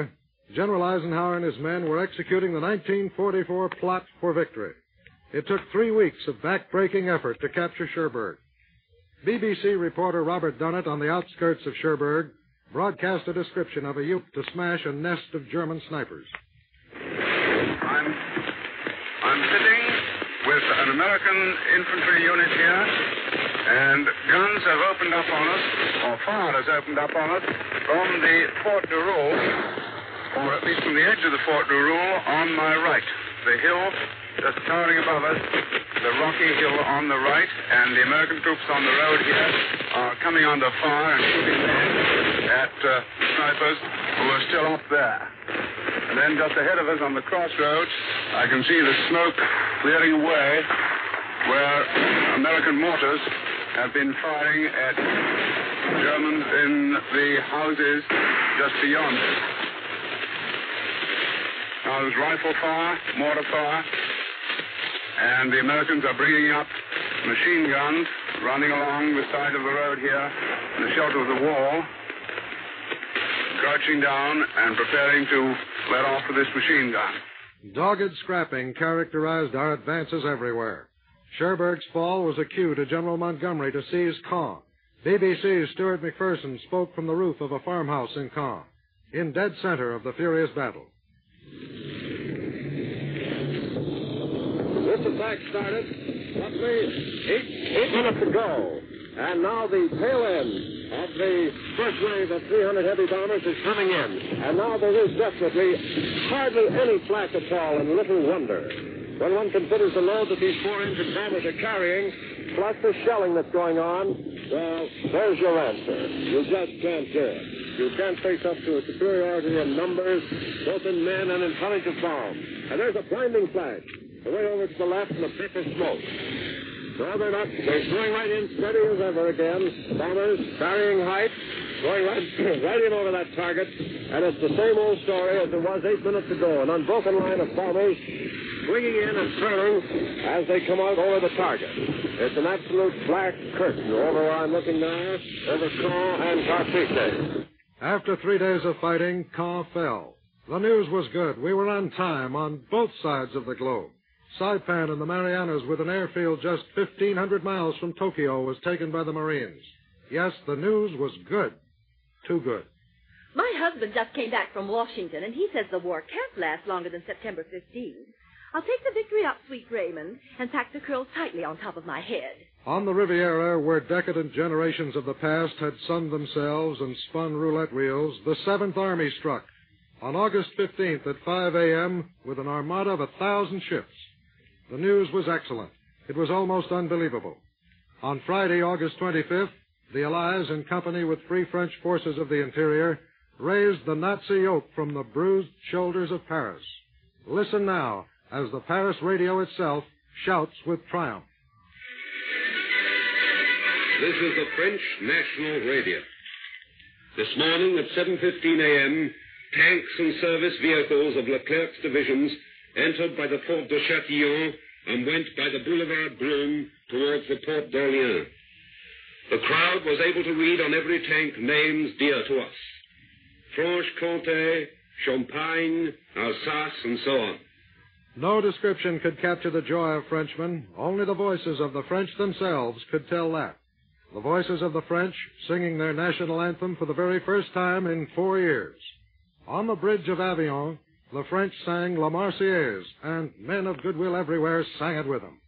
General Eisenhower and his men were executing the nineteen forty-four plot for victory. It took three weeks of back-breaking effort to capture Cherbourg. B B C reporter Robert Dunnett on the outskirts of Cherbourg broadcast a description of a youth to smash a nest of German snipers. I'm, I'm sitting with an American infantry unit here, and guns have opened up on us, or fire has opened up on us, from the Fort de Roule, or at least from the edge of the Fort de Roule on my right. The hill just towering above us, the rocky hill on the right, and the American troops on the road here are coming under fire and shooting at uh, snipers who are still up there. And then just ahead of us on the crossroads, I can see the smoke clearing away where American mortars have been firing at Germans in the houses just beyond us. Now there's rifle fire, mortar fire, and the Americans are bringing up machine guns, running along the side of the road here in the shelter of the wall, crouching down and preparing to let off with this machine gun. Dogged scrapping characterized our advances everywhere. Cherbourg's fall was a cue to General Montgomery to seize Caen. B B C's Stuart McPherson spoke from the roof of a farmhouse in Caen, in dead center of the furious battle. This attack started roughly eight, eight minutes ago. And now the tail end of the first wave of three hundred heavy bombers is coming in. And now there is definitely hardly any flak at all, and little wonder. When one considers the load that these four-engine bombers are carrying, plus the shelling that's going on, well, there's your answer. You just can't do it. You can't face up to a superiority in numbers, both in men and intelligence bombs. And there's a blinding flash. Away over to the left and a bit of smoke. No, they're not. They're going right in steady as ever again. Bombers, varying height, going right, right in over that target. And it's the same old story as it was eight minutes ago. An unbroken line of bombers swinging in and turning as they come out over the target. It's an absolute black curtain over where I'm looking now, over Caen and Carpete. After three days of fighting, Caen fell. The news was good. We were on time on both sides of the globe. Saipan in the Marianas, with an airfield just fifteen hundred miles from Tokyo, was taken by the Marines. Yes, the news was good. Too good. My husband just came back from Washington, and he says the war can't last longer than September fifteenth. I'll take the victory up, sweet Raymond, and pack the curls tightly on top of my head. On the Riviera, where decadent generations of the past had sunned themselves and spun roulette wheels, the Seventh Army struck. On August fifteenth at five a.m. with an armada of a thousand ships. The news was excellent. It was almost unbelievable. On Friday, August twenty-fifth, the Allies, in company with Free French forces of the interior, raised the Nazi yoke from the bruised shoulders of Paris. Listen now as the Paris radio itself shouts with triumph. This is the French National Radio. This morning at seven fifteen a.m., tanks and service vehicles of Leclerc's divisions entered by the Porte de Châtillon and went by the Boulevard Brune towards the Porte d'Orléans. The crowd was able to read on every tank names dear to us. Franche-Comté, Champagne, Alsace, and so on. No description could capture the joy of Frenchmen. Only the voices of the French themselves could tell that. The voices of the French singing their national anthem for the very first time in four years. On the bridge of Avignon, the French sang La Marseillaise, and men of goodwill everywhere sang it with them.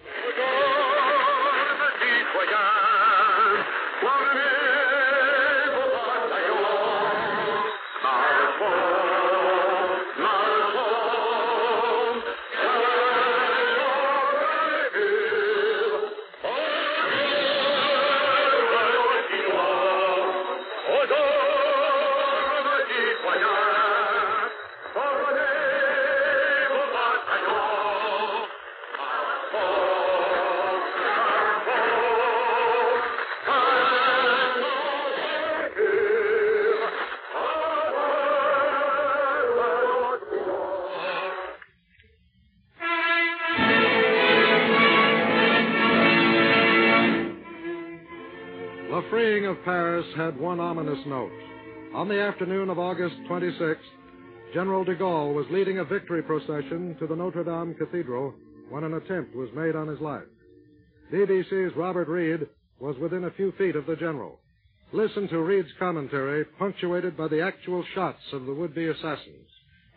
The freeing of Paris had one ominous note. On the afternoon of August twenty-sixth, General de Gaulle was leading a victory procession to the Notre Dame Cathedral when an attempt was made on his life. B B C's Robert Reed was within a few feet of the general. Listen to Reed's commentary, punctuated by the actual shots of the would-be assassins.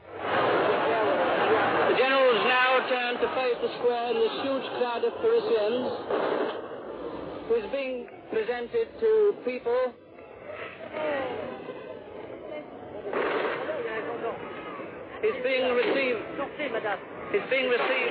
The general is now turned to face the square in this huge crowd of Parisians, who is being presented to people. He's being received. He's being received.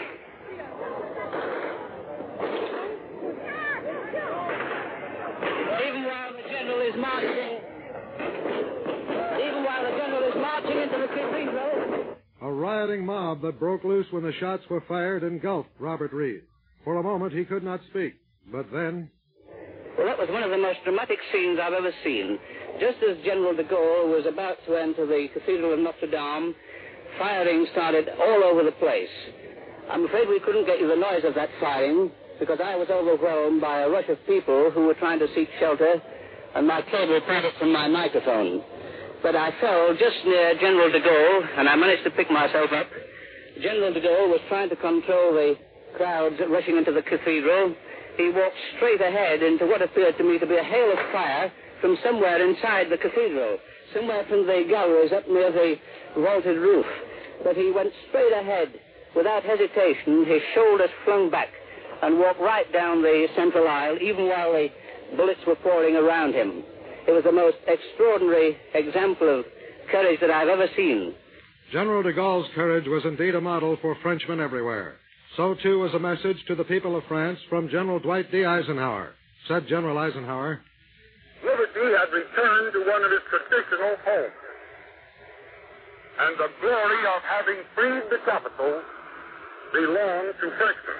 Even while the general is marching, even while the general is marching into the cathedral. A rioting mob that broke loose when the shots were fired engulfed Robert Reed. For a moment, he could not speak. But then... Well, that was one of the most dramatic scenes I've ever seen. Just as General de Gaulle was about to enter the Cathedral of Notre Dame, firing started all over the place. I'm afraid we couldn't get you the noise of that firing because I was overwhelmed by a rush of people who were trying to seek shelter, and my cable parted from my microphone. But I fell just near General de Gaulle, and I managed to pick myself up. General de Gaulle was trying to control the crowds rushing into the cathedral. He walked straight ahead into what appeared to me to be a hail of fire from somewhere inside the cathedral, somewhere from the galleries up near the vaulted roof. But he went straight ahead without hesitation, his shoulders flung back, and walked right down the central aisle, even while the bullets were pouring around him. It was the most extraordinary example of courage that I've ever seen. General de Gaulle's courage was indeed a model for Frenchmen everywhere. So, too, was a message to the people of France from General Dwight D. Eisenhower. Said General Eisenhower, Liberty had returned to one of its traditional homes, and the glory of having freed the capital belonged to Frenchmen.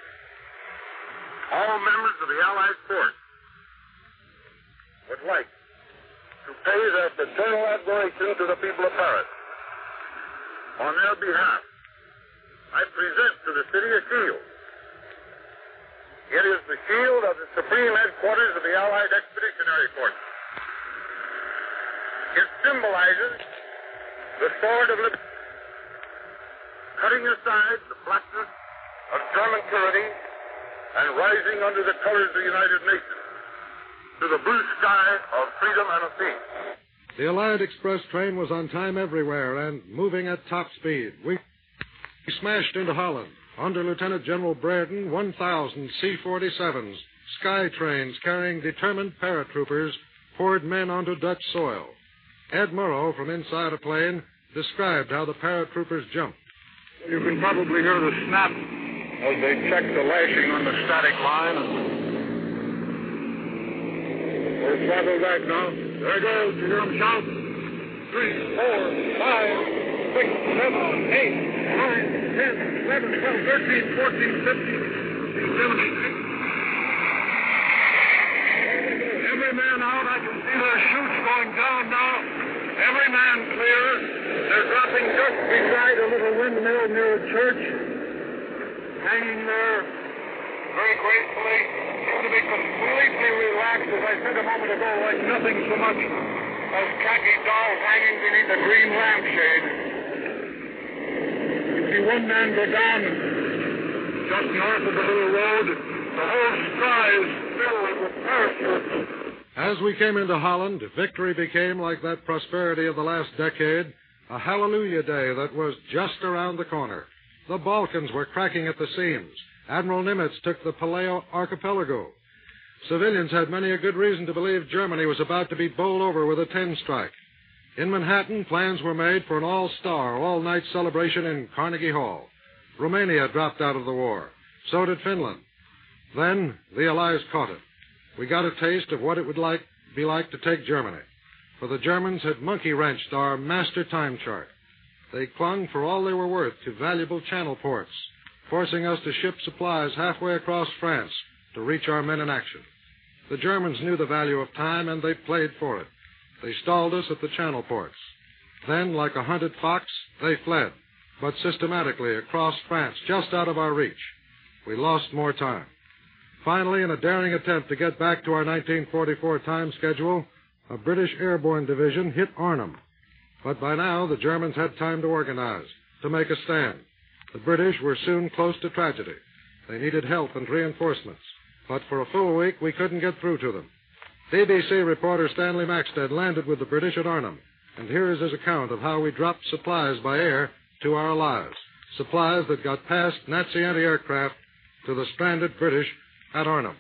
All members of the Allied force would like to pay their fraternal admiration to the people of Paris. On their behalf, I present to the city a shield. It is the shield of the supreme headquarters of the Allied Expeditionary Force. It symbolizes the sword of liberty, cutting aside the blackness of German tyranny and rising under the colors of the United Nations to the blue sky of freedom and of peace. The Allied Express train was on time everywhere and moving at top speed. We smashed into Holland. Under Lieutenant General Brereton, one thousand C forty-sevens, sky trains carrying determined paratroopers, poured men onto Dutch soil. Ed Murrow, from inside a plane, described how the paratroopers jumped. You can probably hear the snap as they check the lashing on the static line. And we'll travel back now. There it goes. You hear them shout? Three, four, five, six, seven, eight, nine, ten, eleven, twelve, thirteen, fourteen, fifteen, sixteen, seventeen, eighteen. Every man out. I can see their chutes going down now. Every man clear. They're dropping just beside a little windmill near a church. Hanging there very gracefully. Seem to be completely relaxed, as I said a moment ago, like nothing so much as khaki dolls hanging beneath a green lampshade. You see one man go down just north of the little road. The whole sky is filled with parachutes. As we came into Holland, victory became, like that prosperity of the last decade, a hallelujah day that was just around the corner. The Balkans were cracking at the seams. Admiral Nimitz took the Palaeo archipelago. Civilians had many a good reason to believe Germany was about to be bowled over with a ten strike. In Manhattan, plans were made for an all-star, all-night celebration in Carnegie Hall. Romania dropped out of the war. So did Finland. Then the Allies caught it. We got a taste of what it would like be like to take Germany. For the Germans had monkey-wrenched our master time chart. They clung for all they were worth to valuable channel ports, forcing us to ship supplies halfway across France to reach our men in action. The Germans knew the value of time, and they played for it. They stalled us at the channel ports. Then, like a hunted fox, they fled, but systematically across France, just out of our reach. We lost more time. Finally, in a daring attempt to get back to our nineteen forty-four time schedule, a British airborne division hit Arnhem. But by now, the Germans had time to organize, to make a stand. The British were soon close to tragedy. They needed help and reinforcements. But for a full week, we couldn't get through to them. B B C reporter Stanley Maxted landed with the British at Arnhem, and here is his account of how we dropped supplies by air to our allies. Supplies that got past Nazi anti-aircraft to the stranded British at Arnhem.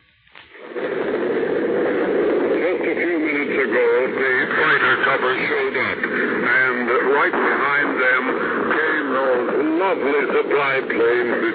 Just a few minutes ago, the fighter cover showed up, and right behind them came those lovely supply planes that,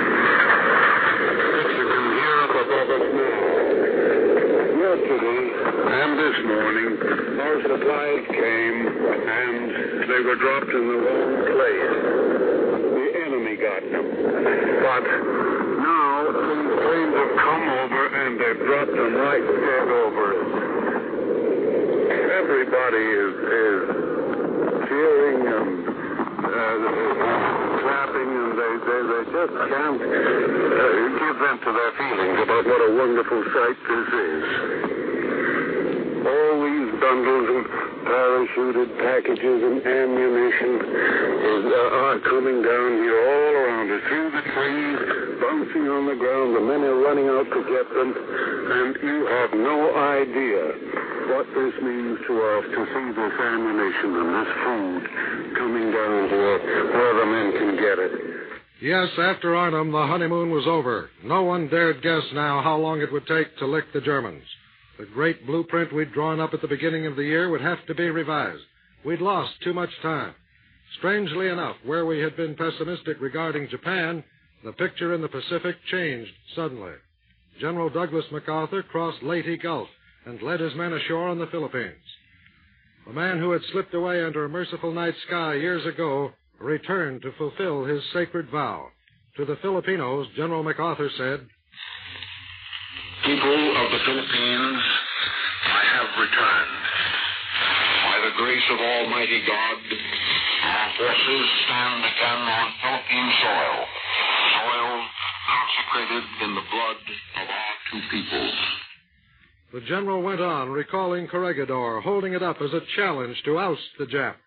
that you can hear up above us now. Yesterday and this morning, our supplies came, and they were dropped in the wrong place. The enemy got them. But now these planes have come over, and they've dropped them right dead over us. Everybody is, is cheering and uh, clapping, and they, they, they just can't uh, give vent to their feelings about what a wonderful sight this is. All these bundles of parachuted packages and ammunition is, uh, are coming down here all around us, through the trees, bouncing on the ground. The men are running out to get them, and you have no idea what this means to us to see this ammunition and this food coming down here where the men can get it. Yes, after Arnhem, the honeymoon was over. No one dared guess now how long it would take to lick the Germans. The great blueprint we'd drawn up at the beginning of the year would have to be revised. We'd lost too much time. Strangely enough, where we had been pessimistic regarding Japan, the picture in the Pacific changed suddenly. General Douglas MacArthur crossed Leyte Gulf and led his men ashore in the Philippines. The man who had slipped away under a merciful night sky years ago returned to fulfill his sacred vow. To the Filipinos, General MacArthur said, "People of the Philippines, I have returned. By the grace of Almighty God, our forces stand again on Philippine soil, soil consecrated in the blood of our two peoples." The general went on, recalling Corregidor, holding it up as a challenge to oust the Jap.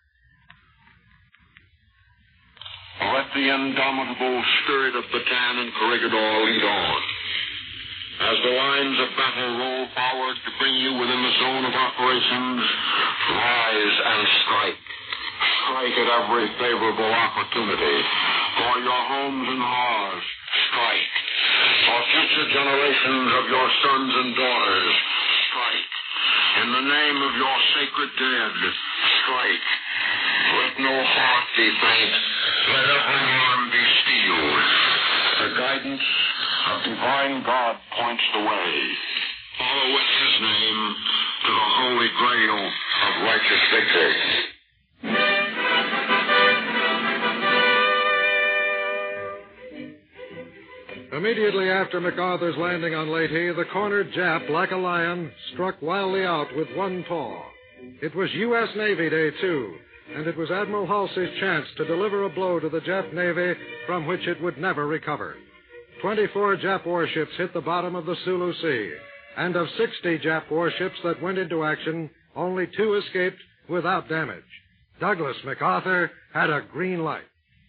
Let the indomitable spirit of Bataan and Corregidor lead on. As the lines of battle roll forward to bring you within the zone of operations, rise and strike. Strike at every favorable opportunity. For your homes and hearths, strike. For future generations of your sons and daughters, strike. In the name of your sacred dead, strike. Let no heart be faint. Let every arm be steeled. The guidance of divine God points the way. Follow with his name to the holy grail of righteous victory. Immediately after MacArthur's landing on Leyte, the cornered Jap, like a lion, struck wildly out with one paw. It was U S Navy Day, too, and it was Admiral Halsey's chance to deliver a blow to the Jap Navy from which it would never recover. Twenty-four Jap warships hit the bottom of the Sulu Sea, and of sixty Jap warships that went into action, only two escaped without damage. Douglas MacArthur had a green light.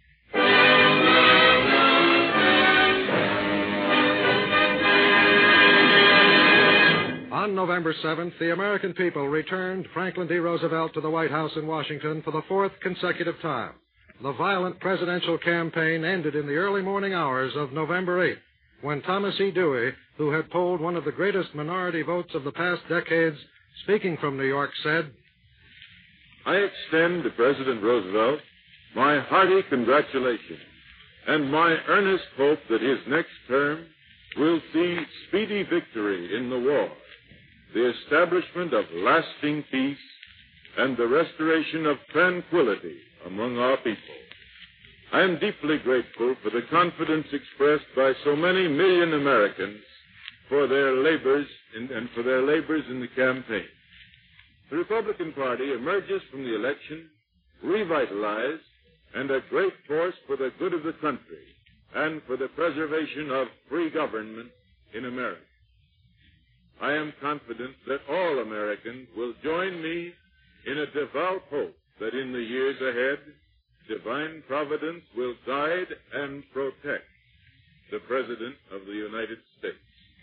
On November seventh, the American people returned Franklin D. Roosevelt to the White House in Washington for the fourth consecutive time. The violent presidential campaign ended in the early morning hours of November eighth, when Thomas E. Dewey, who had polled one of the greatest minority votes of the past decades, speaking from New York, said, "I extend to President Roosevelt my hearty congratulations and my earnest hope that his next term will see speedy victory in the war, the establishment of lasting peace, and the restoration of tranquility among our people. I am deeply grateful for the confidence expressed by so many million Americans for their labors in, and for their labors in the campaign. The Republican Party emerges from the election revitalized and a great force for the good of the country and for the preservation of free government in America. I am confident that all Americans will join me in a devout hope that in the years ahead, divine providence will guide and protect the President of the United States.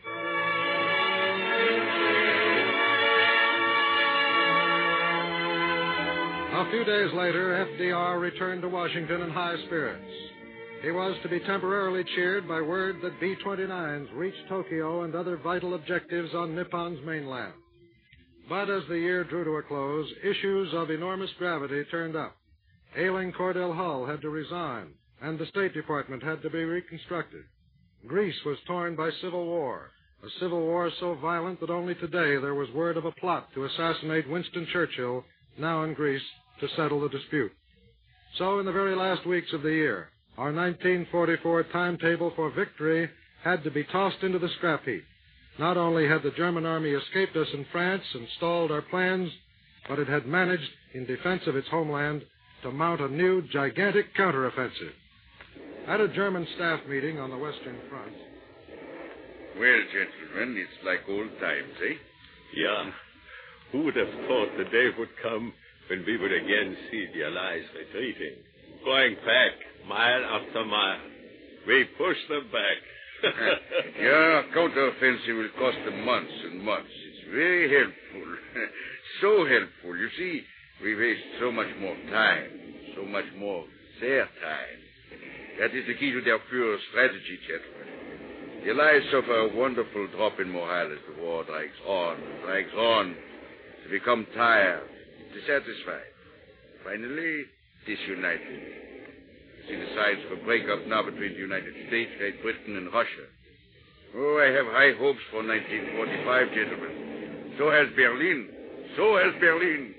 A few days later, F D R returned to Washington in high spirits. He was to be temporarily cheered by word that B twenty-nines reached Tokyo and other vital objectives on Nippon's mainland. But as the year drew to a close, issues of enormous gravity turned up. Ailing Cordell Hull had to resign, and the State Department had to be reconstructed. Greece was torn by civil war, a civil war so violent that only today there was word of a plot to assassinate Winston Churchill, now in Greece, to settle the dispute. So in the very last weeks of the year, our nineteen forty-four timetable for victory had to be tossed into the scrap heap. Not only had the German army escaped us in France and stalled our plans, but it had managed, in defense of its homeland, to mount a new gigantic counteroffensive. At a German staff meeting on the Western Front. Well, gentlemen, it's like old times, eh? Yeah. Who would have thought the day would come when we would again see the Allies retreating, going back mile after mile. We push them back. Yeah, counteroffensive will cost them months and months. It's very helpful. So helpful. You see, we waste so much more time, so much more their time. That is the key to their Führer's strategy, gentlemen. The Allies suffer a wonderful drop in morale as the war drags on, drags on. They become tired, dissatisfied. Finally, disunited. See the signs of a breakup now between the United States, Great Britain, and Russia. Oh, I have high hopes for nineteen forty-five, gentlemen. So has Berlin. So has Berlin.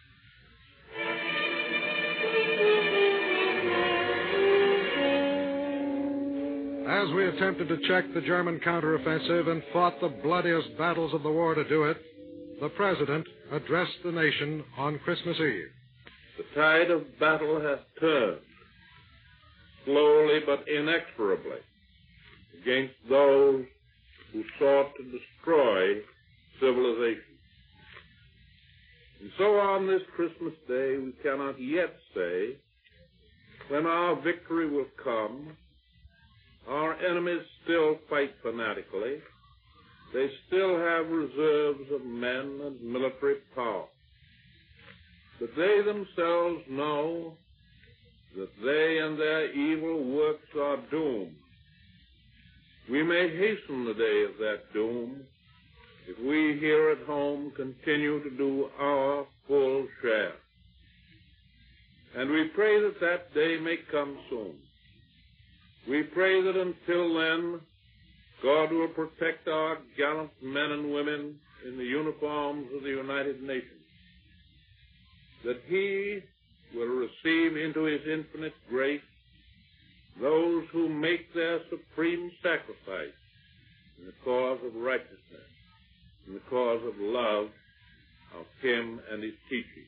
As we attempted to check the German counteroffensive and fought the bloodiest battles of the war to do it, the President addressed the nation on Christmas Eve. The tide of battle has turned, slowly but inexorably, against those who sought to destroy civilization. And so on this Christmas Day, we cannot yet say when our victory will come. Our enemies still fight fanatically. They still have reserves of men and military power. But they themselves know that they and their evil works are doomed. We may hasten the day of that doom if we here at home continue to do our full share. And we pray that that day may come soon. We pray that until then, God will protect our gallant men and women in the uniforms of the United Nations, that He will receive into His infinite grace those who make their supreme sacrifice in the cause of righteousness, in the cause of love of Him and His teaching.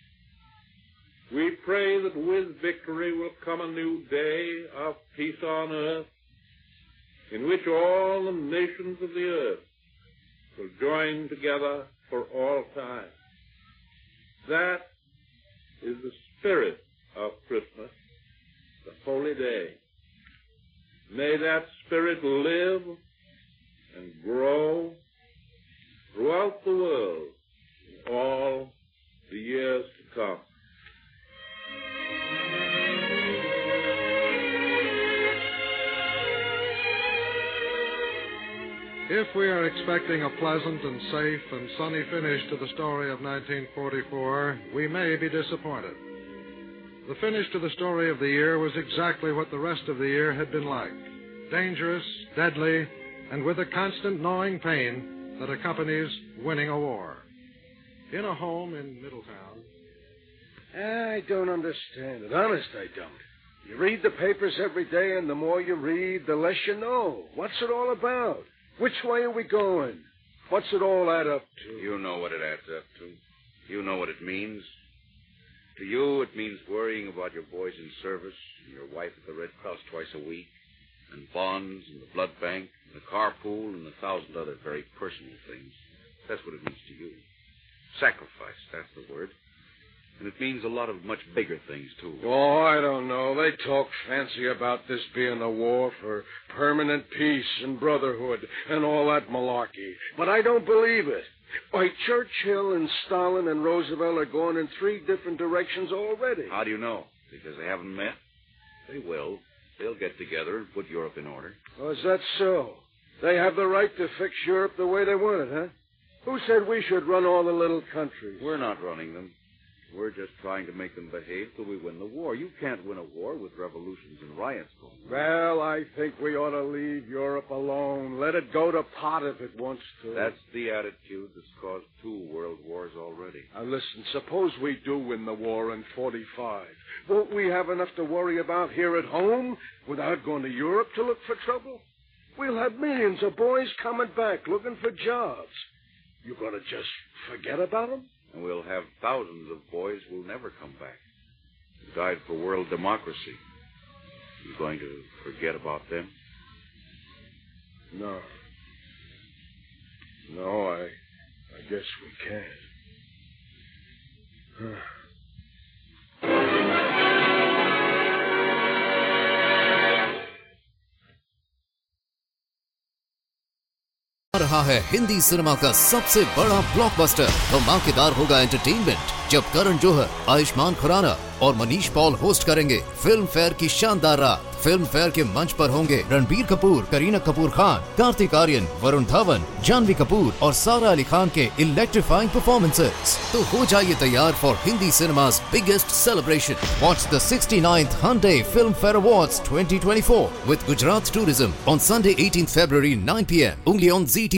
We pray that with victory will come a new day of peace on earth, in which all the nations of the earth will join together for all time. That is the spirit of Christmas, the holy day. May that spirit live and grow throughout the world in all the years to come. If we are expecting a pleasant and safe and sunny finish to the story of nineteen forty-four, we may be disappointed. The finish to the story of the year was exactly what the rest of the year had been like. Dangerous, deadly, and with a constant gnawing pain that accompanies winning a war. In a home in Middletown. I don't understand it. Honest, I don't. You read the papers every day, and the more you read, the less you know. What's it all about? Which way are we going? What's it all add up to? You know what it adds up to. You know what it means. To you, it means worrying about your boys in service and your wife at the Red Cross twice a week, and bonds and the blood bank and the carpool and a thousand other very personal things. That's what it means to you. Sacrifice, that's the word. And it means a lot of much bigger things, too. Oh, I don't know. They talk fancy about this being a war for permanent peace and brotherhood and all that malarkey. But I don't believe it. Why, Churchill and Stalin and Roosevelt are going in three different directions already. How do you know? Because they haven't met? They will. They'll get together and put Europe in order. Oh, is that so? They have the right to fix Europe the way they want it, huh? Who said we should run all the little countries? We're not running them. We're just trying to make them behave till we win the war. You can't win a war with revolutions and riots going on. Well, I think we ought to leave Europe alone. Let it go to pot if it wants to. That's the attitude that's caused two world wars already. Now, listen, suppose we do win the war in forty-five. Won't we have enough to worry about here at home without going to Europe to look for trouble? We'll have millions of boys coming back looking for jobs. You going to just forget about them? And we'll have thousands of boys who'll never come back. Who died for world democracy. You going to forget about them? No. No, I I guess we can't. रहा है Hindi cinema का सबसे बड़ा blockbuster. धमाकेदार होगा entertainment जब करण जौहर, आयुष्मान खुराना और Manish Paul host करेंगे फिल्म फेयर की शानदार रात। फिल्म फेयर के मंच पर होंगे रणबीर कपूर, करीना कपूर खान, कार्तिक आर्यन, वरुण धवन, जानवी कपूर और सारा अली खान के इलेक्ट्रीफाइंग परफॉर्मेंसेस। तो हो जाइए तैयार for Hindi cinema's biggest celebration. Watch the sixty-ninth Hyundai Film Fair Awards twenty twenty-four with Gujarat Tourism on Sunday eighteenth February nine p m only on Z T V.